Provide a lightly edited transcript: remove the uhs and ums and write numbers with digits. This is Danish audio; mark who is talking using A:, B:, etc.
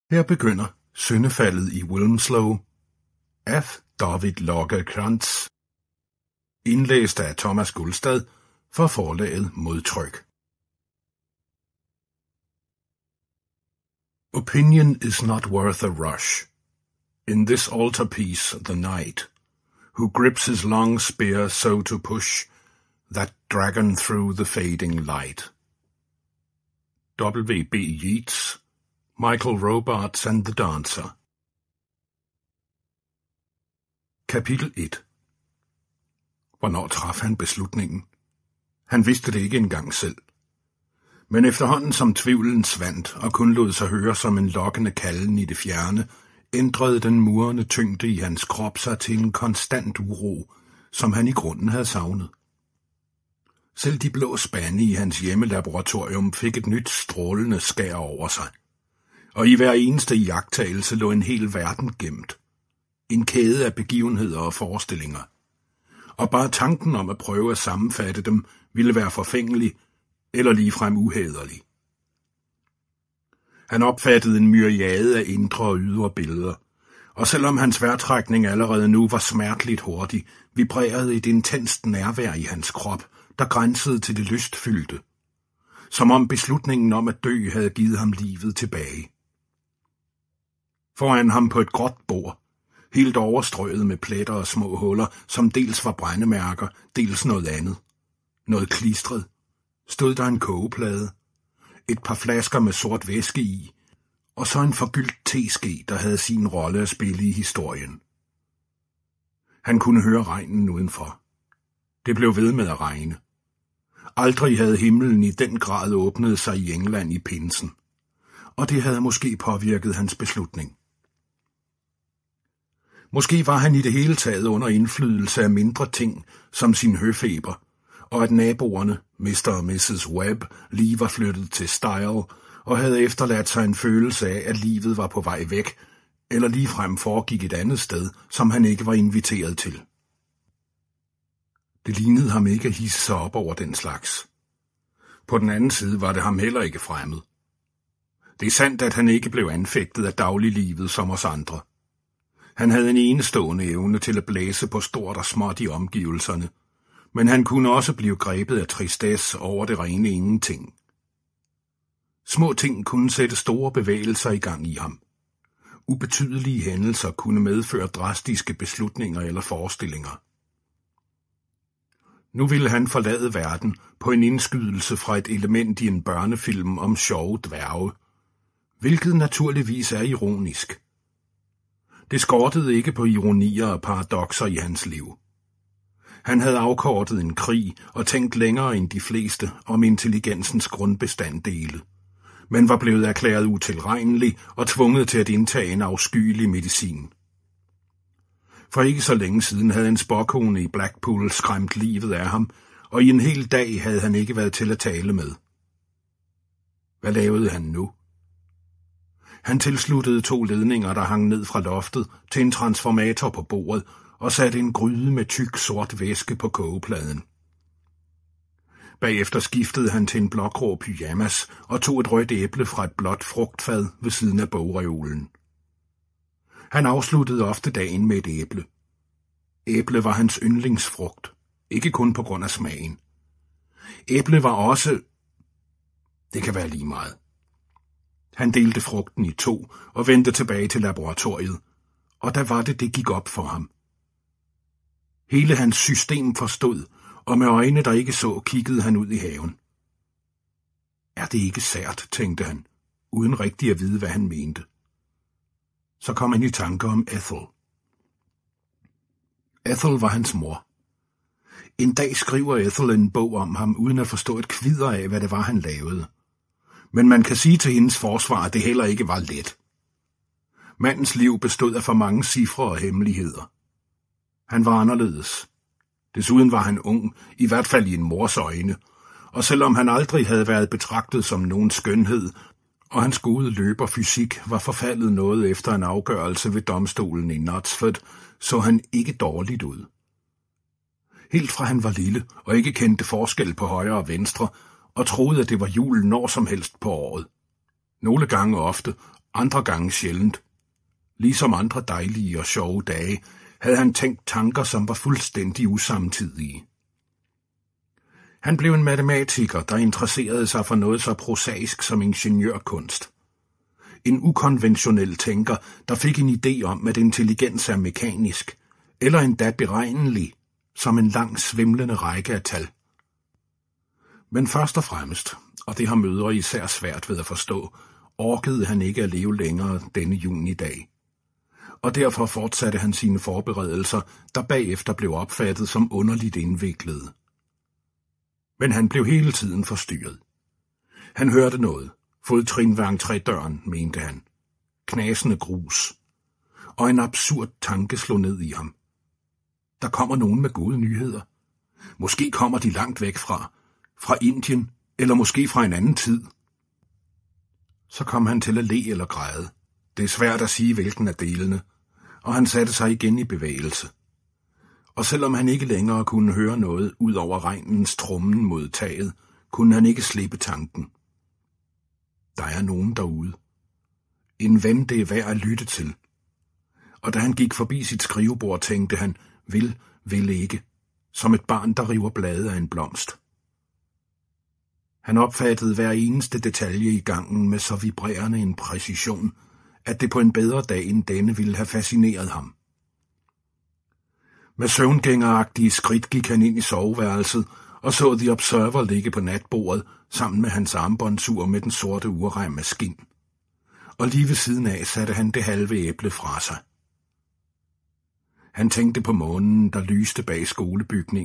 A: Her begynder Syndefaldet i Wilmslow af David Lagercrantz, indlæst af Thomas Gulstad for forlaget Modtryk. Opinion is not worth a rush. In this altarpiece the knight, who grips his long spear so to push that dragon through the fading light. W.B. Yeats, Michael Robarts and the Dancer. Kapitel 1. Hvornår traf han beslutningen? Han vidste det ikke engang selv. Men efterhånden som tvivlen svandt og kun lod sig høre som en lokkende kalden i det fjerne, ændrede den murende tyngde i hans krop sig til en konstant uro, som han i grunden havde savnet. Selv de blå spande i hans hjemmelaboratorium fik et nyt strålende skær over sig. Og i hver eneste iagttagelse lå en hel verden gemt. En kæde af begivenheder og forestillinger. Og bare tanken om at prøve at sammenfatte dem ville være forfængelig eller ligefrem uhæderlig. Han opfattede en myriade af indre og ydre billeder, og selvom hans vejrtrækning allerede nu var smerteligt hurtig, vibrerede et intenst nærvær i hans krop, der grænsede til det lystfyldte, som om beslutningen om at dø havde givet ham livet tilbage. Foran ham på et gråt bord, helt overstrøget med pletter og små huller, som dels var brændemærker, dels noget andet, noget klistret, stod der en kogeplade, et par flasker med sort væske i, og så en forgyldt teske, der havde sin rolle at spille i historien. Han kunne høre regnen udenfor. Det blev ved med at regne. Aldrig havde himlen i den grad åbnet sig i England i pinsen, og det havde måske påvirket hans beslutning. Måske var han i det hele taget under indflydelse af mindre ting, som sin høfeber, og at naboerne, Mr. og Mrs. Webb, lige var flyttet til Style, og havde efterladt sig en følelse af, at livet var på vej væk, eller ligefrem foregik et andet sted, som han ikke var inviteret til. Det lignede ham ikke at hisse sig op over den slags. På den anden side var det ham heller ikke fremmed. Det er sandt, at han ikke blev anfægtet af dagliglivet som os andre. Han havde en enestående evne til at blæse på stort og småt i omgivelserne, men han kunne også blive grebet af tristesse over det rene ingenting. Små ting kunne sætte store bevægelser i gang i ham. Ubetydelige hændelser kunne medføre drastiske beslutninger eller forestillinger. Nu ville han forlade verden på en indskydelse fra et element i en børnefilm om sjove dværge, hvilket naturligvis er ironisk. Det skortede ikke på ironier og paradokser i hans liv. Han havde afkortet en krig og tænkt længere end de fleste om intelligensens grundbestanddele, men var blevet erklæret utilregnelig og tvunget til at indtage en afskyelig medicin. For ikke så længe siden havde en spåkone i Blackpool skræmt livet af ham, og i en hel dag havde han ikke været til at tale med. Hvad lavede han nu? Han tilsluttede 2 ledninger, der hang ned fra loftet, til en transformator på bordet, og satte en gryde med tyk sort væske på kogepladen. Bagefter skiftede han til en blågrå pyjamas og tog et rødt æble fra et blåt frugtfad ved siden af bogreolen. Han afsluttede ofte dagen med et æble. Æble var hans yndlingsfrugt, ikke kun på grund af smagen. Æble var også... Det kan være lige meget. Han delte frugten i 2 og vendte tilbage til laboratoriet, og der var det gik op for ham. Hele hans system forstod, og med øjne, der ikke så, kiggede han ud i haven. Er det ikke sært, tænkte han, uden rigtig at vide, hvad han mente. Så kom han i tanke om Ethel. Ethel var hans mor. En dag skriver Ethel en bog om ham, uden at forstå et kvidder af, hvad det var, han lavede. Men man kan sige til hendes forsvar, at det heller ikke var let. Mandens liv bestod af for mange cifre og hemmeligheder. Han var anderledes. Desuden var han ung, i hvert fald i en mors øjne, og selvom han aldrig havde været betragtet som nogen skønhed, og hans gode løberfysik var forfaldet noget efter en afgørelse ved domstolen i Knutsford, så han ikke dårligt ud. Helt fra han var lille og ikke kendte forskel på højre og venstre, og troede, at det var jul når som helst på året. Nogle gange ofte, andre gange sjældent. Ligesom andre dejlige og sjove dage, havde han tænkt tanker, som var fuldstændig usamtidige. Han blev en matematiker, der interesserede sig for noget så prosaisk som ingeniørkunst. En ukonventionel tænker, der fik en idé om, at intelligens er mekanisk, eller endda beregnelig, som en lang svimlende række af tal. Men først og fremmest, og det har mødre især svært ved at forstå, orkede han ikke at leve længere denne junidag. Og derfor fortsatte han sine forberedelser, der bagefter blev opfattet som underligt indviklede. Men han blev hele tiden forstyrret. Han hørte noget. Fodtrin ved entrédøren, mente han. Knasende grus. Og en absurd tanke slog ned i ham. Der kommer nogen med gode nyheder. Måske kommer de langt væk fra Indien, eller måske fra en anden tid. Så kom han til at le eller græde. Det er svært at sige, hvilken af delene, og han satte sig igen i bevægelse. Og selvom han ikke længere kunne høre noget ud over regnens trommen mod taget, kunne han ikke slippe tanken. Der er nogen derude. En ven, det er værd at lytte til. Og da han gik forbi sit skrivebord, tænkte han, vil ikke, som et barn, der river blade af en blomst. Han opfattede hver eneste detalje i gangen med så vibrerende en præcision, at det på en bedre dag end denne ville have fascineret ham. Med søvngængeragtige skridt gik han ind i soveværelset og så The Observer ligge på natbordet sammen med hans armbåndsur med den sorte urrem af skind. Og lige ved siden af satte han det halve æble fra sig. Han tænkte på månen, der lyste bag skolebygningen.